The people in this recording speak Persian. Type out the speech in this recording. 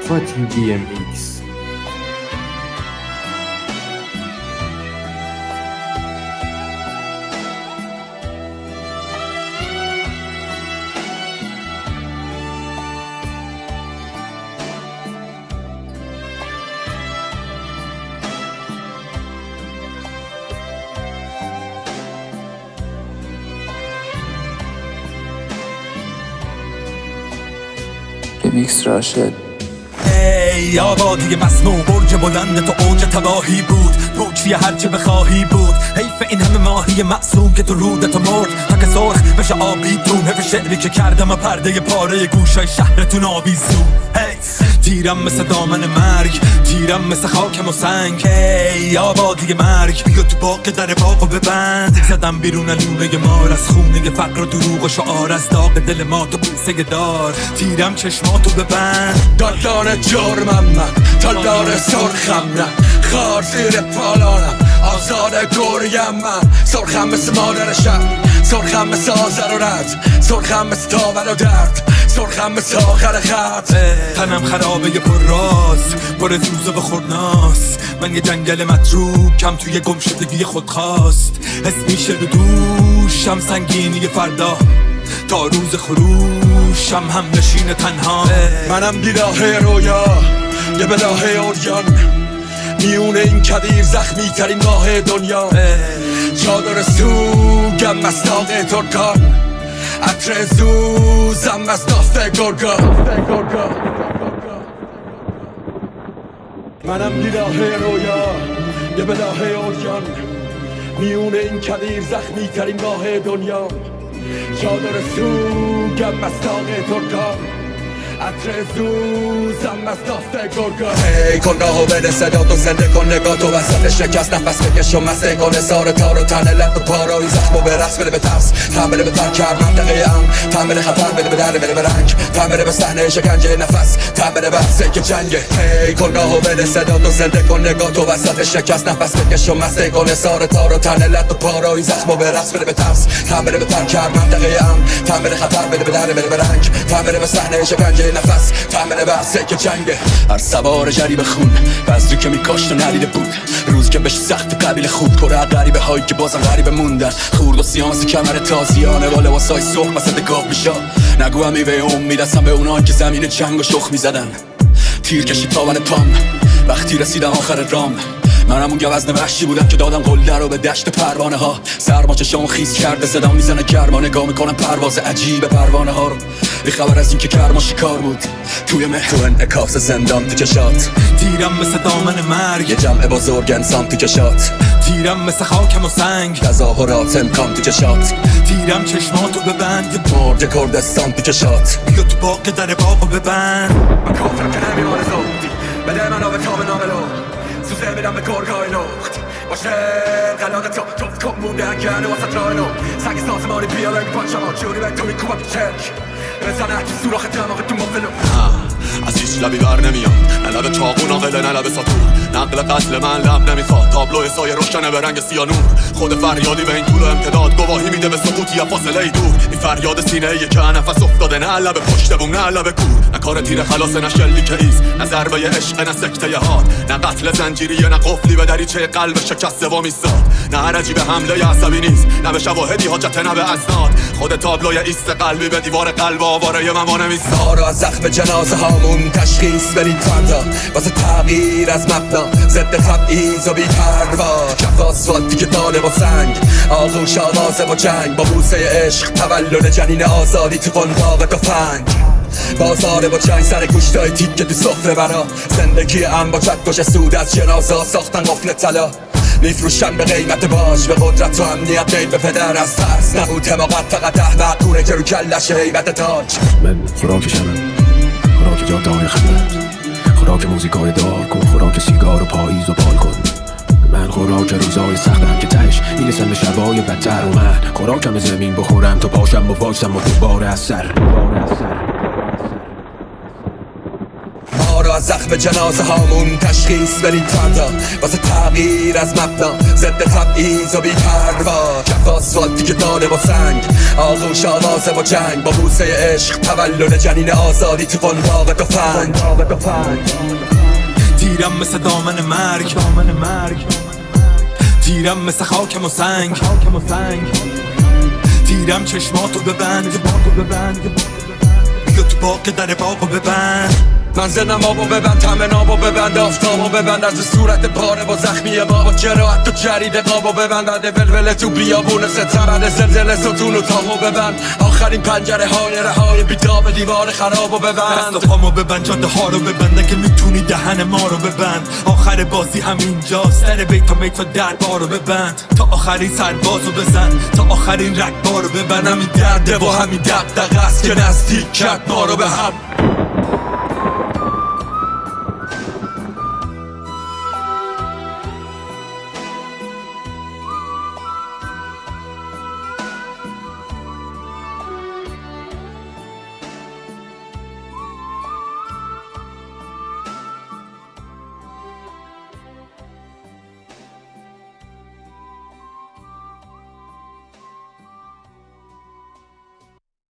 Fatih BMX. ریمیکس راشد. ای آبادی مسموم، برج بلند تو اوج تباهی بود، پوچی هرچه بخواهی بود. حیف این همه ماهی معصوم که تو رودت مرد تا که سرخ بشه آبیتون. حیف شعری که کردم و پرده پاره گوشای شهرتون آویزون. تیرم مثل دامن مرگ، تیرم مثل خاکم و سنگ. ای آبادی مرگ، بیا تو باغ در باغو ببند. زدم بیرون لونه مار از خونه فقر و دروغ و شعار، از داغ دل ما تو بوسه دار. تیرم چشماتو ببند. دالدار جرمم من، تالدار سرخم نه، خار زیر پالانم، آزار گریم من. سرخم مثل مادر شب، سرخم مثل آزر و رد، سرخم مثل تاول و درد، سرخم مثل آخر خط. تنم خرابه پر راز، پر زوزه و خورناس. من یه جنگل متروکم توی گمشدگی خودخواست. حس میشه رو دوشم سنگینی فردا، تا روز خروشم هم نشین تنها. منم بیراه رویا، یه بلاه اوریان، میون این کبیر زخمی ترین ماه دنیا. چادر سوگم مستاق ترکان، عطر زوزم از ناف گرگا. منم بیراه رویا، یه بلاه اوریان، میون این کبیر زخمی ترین ماه دنیا. چادر سوگم مستاق ترکان، عطر زوزم از ناف گرگا. ای کن راهو بده صدا تو، زنده کن نگاه تو وسط شکست. نفس بکش و مسته کن سار تار و تنه لب و پارایی زخم و به رقص. بده به ترس هم بده به تن کرد منطقه ام، تن بده خطر بده به در بده به رنگ، تن بده به صحنه شکنجه نفس، تن بده بحثه که جنگه. ای کن راهو بده صدا تو، زنده کن نگاه تو وسط شکست. نفس بکش و مسته کن سار تار و تنه لب و پارایی زخم و به رقص. بده به ترس هم بده به تن کرد منطقه ام، تن بده خطر بده به در بده به رنگ، تن بده به صحنه شکنجه نفس، تمنه بحثه که جنگه. هر سوار جریب خون، بذری که میکاشت و ندیده بود، روزی که بهش سخت قبیل خود. کره غریبه هایی که بازم غریبه موندن، خورد و سیانس کمر تازیانه و لباسای سرخ وسط گاو میشا. نگو هم میوه میدستم به اونان که زمین جنگ و شخ میزدن. تیر کشید تاون پام وقتی رسیدم آخر رام. منم اون گوزن وحشی بودم که دادم قله رو به دشت پروانه ها. سرما چشامو خیس کرده، صدام میزنه گرما، نگاه میکنم پرواز عجیب پروانه ها رو. بی خبر از این که کرما شکار بود توی مه، تو انعکاس زندان تو چشات. تیرم مثل دامن مرگ، یه جمع بزرگ انسان تو چشات. تیرم مثل خاکم و سنگ، تظاهرات امکان تو چشات. تیرم چشماتو ببند، مرد کردستان تو چشات. بیا تو باغ در باغو ببند. من کافرم که نمیمانه زود، بده من آب تاب ناملو، سوزه میدم به گرگای لخت. باشه قلاده تو توف کن مونده اگرنه واسه رایلو. سنگ سازمانی بیاره این پاچما، جوری به تو میکوبم تو چرک، بزنه تو سوراخ دماغ تو مفلو. از هیچ لبی بر نمیاد، نه لب چاقو ناقله نه لب ساتور. نقل قتل من لب نمیخواد، تابلو سایه روشنه به رنگ سیانور. خود فریادی به این طول و امتداد، گواهی میده به سقوطی یا فاصله دور. این فریاد سینه ای که نفس افتاده، نه لب پشت بوم نه لب کور. نه کار تیر خلاص نه شلیک ایز، نه ضربه عشق نه سکته هات، نه قتل زنجیریه نه قفلی به دریچه قلب شکسته و میساد. نه حرجی به حمله عصبی نیست، نه به شواهدی حاجت نه به اسناد. خود تابلوی ایست قلبی به دیوار قلب آواره من وانمیساد. از زخم جنازه هامون تشخیص برید فردا، واسه تغییر از مبنا، ضد تبعیض و بی‌پروا. کف آسفالتی که دانه با سنگ، آغوش آوازه با جنگ، با بوسه عشق تولد جنین آزادی تو قنداق تفنگ. بازار با چنگ سر گوشتای تیکه تو سفره برا، زندگی ام با چکش سود از جنازه ساختن قفل طلا. میفروشن به قیمت باج، به قدرت و امنیت غیر به پدر. از ترس نبود حماقت، فقط احمق کونه که رو کلش هیبت تاج. من خوراک شبم، خوراک جاده‌های خدمت، خوراک موزیکای دار کن، خوراک سیگار و پاییز و بالکن. من خوراک روزای سختم که تهش میرسم به شبای بدتر. و من خوراکم زمین بخورم تا پاشم و وایسم و دوباره از سر. از زخم جنازه هامون تشخیص برید فردا واسه تغییر از مبنا ضد تبعیض و بی‌پروا کف آسفالتی که دانه با سنگ آغوش آوازه با جنگ با بوسه عشق تولد جنین آزادی تو قنداق تفنگ تیرم مثل دامن مرگ تیرم مثل خاکم و سنگ تیرم چشماتو ببند بیا تو باغ در باغو ببند منزل نمابو ببند همه نابو ببند آفتابو ببند از صورت پاره با زخمی ما با جراحت و جرید قابو ببند عده ولوله تو بیابون ستمند زلزله ستون و تابو ببند آخرین پنجره های رهای بیتاب دیوار خرابو ببند دست و پامو ببند جاده ها رو ببند اگه میتونی دهن ما رو ببند آخر بازی همینجا سر بیت و میت و دربارو ببند تا آخرین سربازو بزن تا آخرین رگبارو ببند همین درده و همین دغدغه است که نزدیک کرد ما رو به هم